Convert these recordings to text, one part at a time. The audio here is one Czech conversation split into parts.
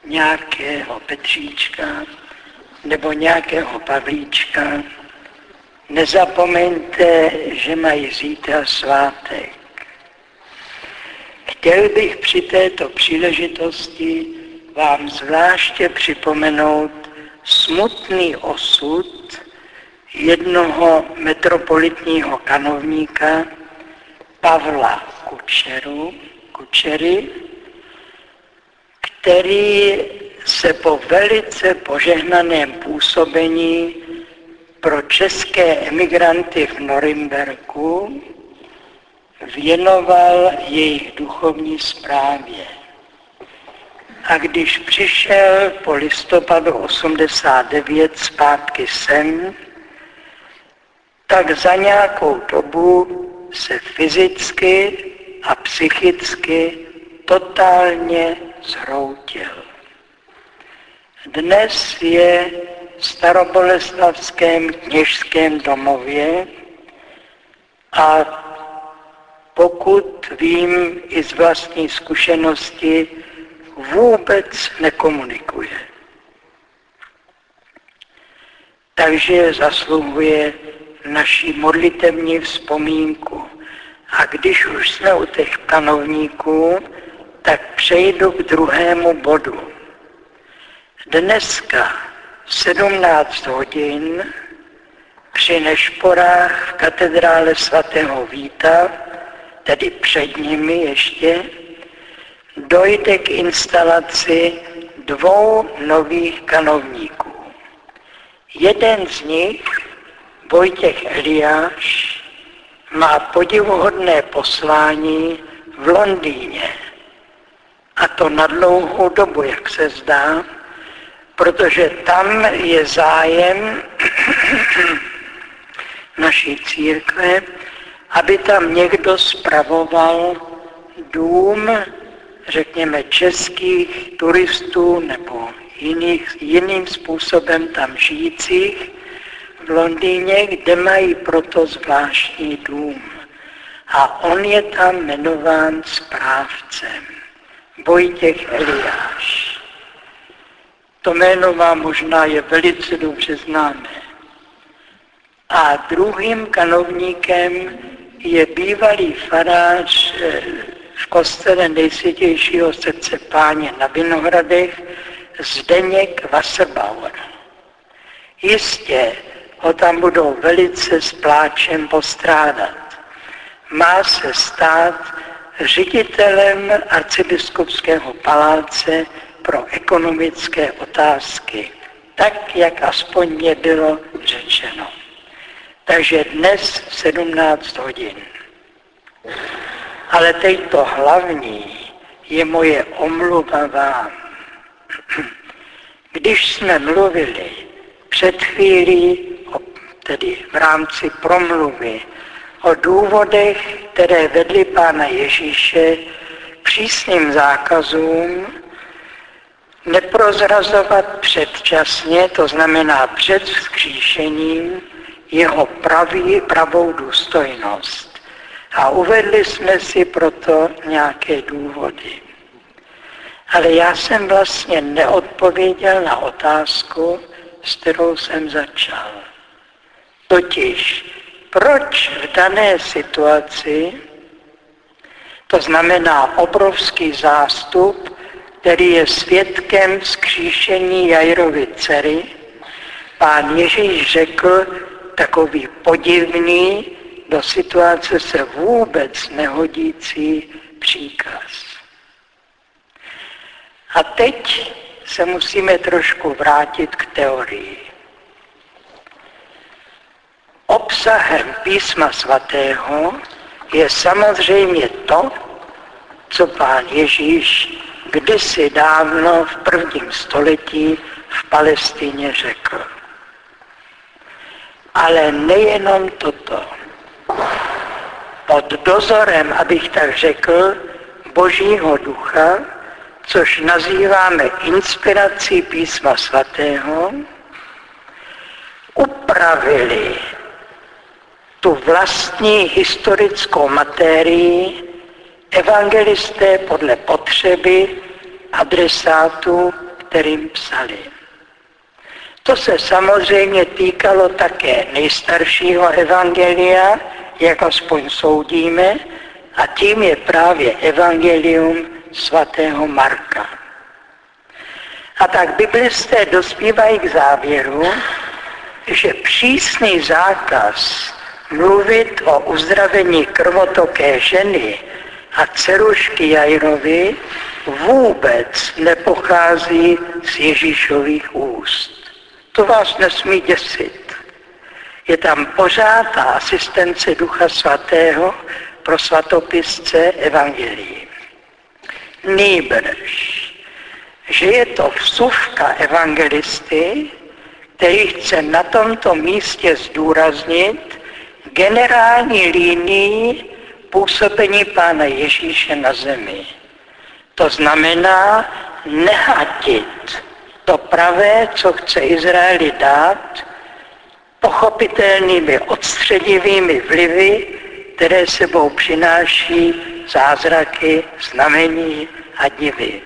nějakého Petříčka nebo nějakého Pavlíčka, nezapomeňte, že mají zítra svátek. Chtěl bych při této příležitosti vám zvláště připomenout smutný osud jednoho metropolitního kanovníka Pavla Kučery, který se po velice požehnaném působení pro české emigranty v Norimberku věnoval jejich duchovní správě. A když přišel po listopadu 89 zpátky sem, tak za nějakou dobu se fyzicky a psychicky totálně zhroutil. Dnes je v Staroboleslavském kněžském domově a pokud vím i z vlastní zkušenosti, vůbec nekomunikuje. Takže zasluhuje naši modlitevní vzpomínku. A když už jsme u těch kanovníků, tak přejdu k druhému bodu. Dneska v 17 hodin při nešporách v katedrále svatého Víta, tedy před nimi ještě, dojde k instalaci 2 nových kanovníků. Jeden z nich, Vojtěch Eliáš, má podivuhodné poslání v Londýně. A to na dlouhou dobu, jak se zdá, protože tam je zájem naší církve, aby tam někdo spravoval dům, řekněme, českých turistů nebo jiným způsobem tam žijících v Londýně, kde mají proto zvláštní dům. A on je tam jmenován správcem. Vojtěch Eliáš. To jméno vám možná je velice dobře známé. A druhým kanovníkem je bývalý farář v kostele Nejsvětějšího srdce Páně na Vinohradech Zdeněk Wasserbauer. Jistě ho tam budou velice s pláčem postrádat. Má se stát ředitelem arcibiskupského paláce pro ekonomické otázky, tak, jak aspoň mě bylo řečeno. Takže dnes v 17 hodin. Ale teď to hlavní je moje omluva vám. Když jsme mluvili před chvílí, tedy v rámci promluvy, o důvodech, které vedly Pána Ježíše k přísným zákazům, neprozrazovat předčasně, to znamená před vzkříšením, jeho pravou důstojnost. A uvedli jsme si proto nějaké důvody. Ale já jsem vlastně neodpověděl na otázku, s kterou jsem začal. Totiž, proč v dané situaci, to znamená obrovský zástup, který je svědkem vzkříšení Jairovy dcery, Pán Ježíš řekl takový podivný, do situace se vůbec nehodící příkaz. A teď se musíme trošku vrátit k teorii. Obsahem Písma svatého je samozřejmě to, co Pán Ježíš kdysi dávno v 1. století v Palestině řekl. Ale nejenom toto. Pod dozorem, abych tak řekl, Božího ducha, což nazýváme inspirací Písma svatého, upravili tu vlastní historickou materii evangelisté podle potřeby adresátů kterým psali. To se samozřejmě týkalo také nejstaršího evangelia, jak aspoň soudíme, a tím je právě evangelium svatého Marka. A tak biblisté dospívají k závěru, že přísný zákaz mluvit o uzdravení krvotoké ženy a dcerušky Jairovi vůbec nepochází z Ježíšových úst. To vás nesmí děsit. Je tam pořád ta asistence Ducha Svatého pro svatopisce evangelií. Nýbrž, že je to vsuvka evangelisty, který chce na tomto místě zdůraznit generální linii působení Pána Ježíše na zemi. To znamená nehatit to pravé, co chce Izraeli dát, pochopitelnými odstředivými vlivy, které sebou přináší zázraky, znamení a divy.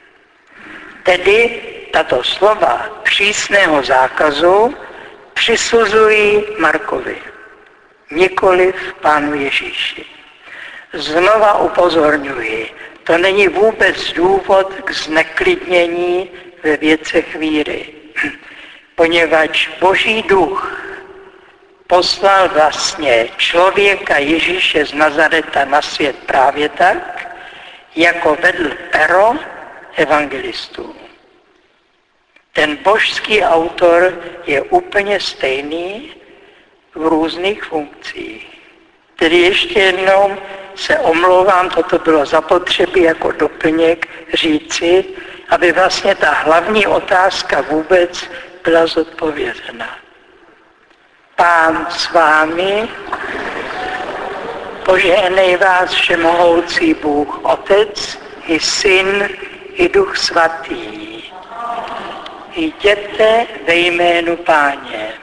Tedy tato slova přísného zákazu přisuzují Markovi, nikoliv Pánu Ježíši. Znova upozorňuji, to není vůbec důvod k zneklidnění ve věcech víry, poněvadž Boží duch poslal vlastně člověka Ježíše z Nazareta na svět právě tak, jako vedl pero evangelistů. Ten božský autor je úplně stejný v různých funkcích. Tedy ještě jednou se omlouvám, toto bylo zapotřebí jako doplněk říci, aby vlastně ta hlavní otázka vůbec byla zodpovězena. Pán s vámi, požehnej vás všemohoucí Bůh Otec i Syn i Duch Svatý. Jděte ve jménu Páně.